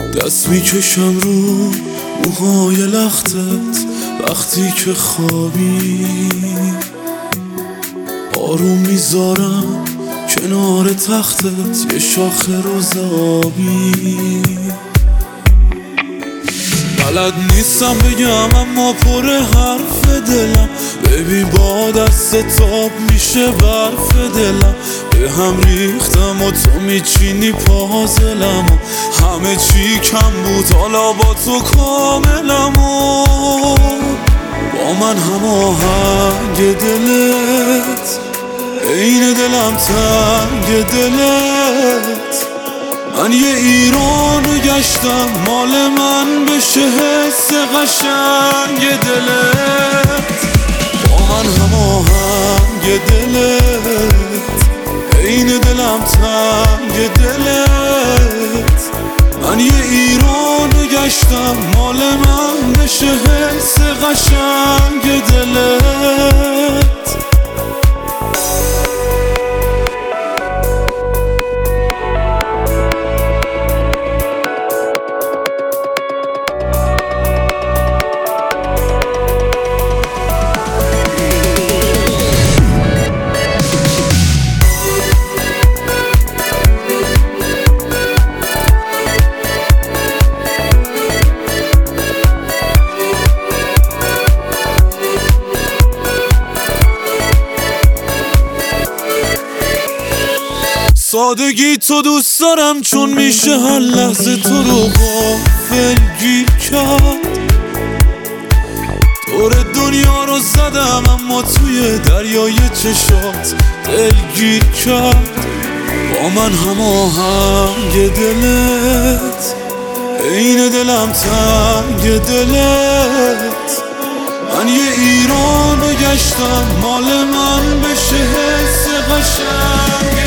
دست میکشم رو موهای لختت وقتی که خوابی، آروم میذارم کنار تختت یه شاخه روز آبی. بلد نیستم بگم اما پر حرف دلم، ببین با دست تاب میشه برف دلم. به هم ریختم و تو میچینی پازلم و همه چی کم بود حالا با تو کاملم و با من هماهنگ دلت عین دلم تنگ دلت. من یه ایرانو گشتم مال من بشه حس قشنگ دلت. با من هماهنگ دلت عین دلم تنگ دلت. من یه ایرانو گشتم مال من بشه حس قشنگ دلت. سادگی تو دوست دارم چون میشه هر لحظه تو رو غافلگیر کرد. دور دنیا رو زدم اما توی دریای چشات دلگیر کرد. با من هماهنگ دلت عین دلم تنگ دلت. من یه ایرانو گشتم مال من بشه حس قشنگ.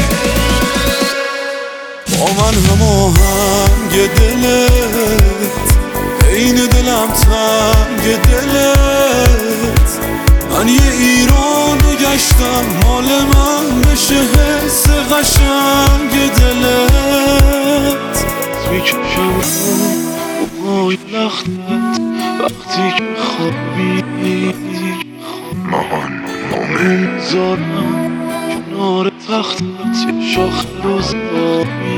با من هماهنگ دلت عین دلم تنگ دلت. من یه ایرانو گشتم مال من بشه حس قشنگ دلت. میکشم موهای لختت وقتی که خوابی، آروم میذارم کنار تختت یه شاخه روز آبی.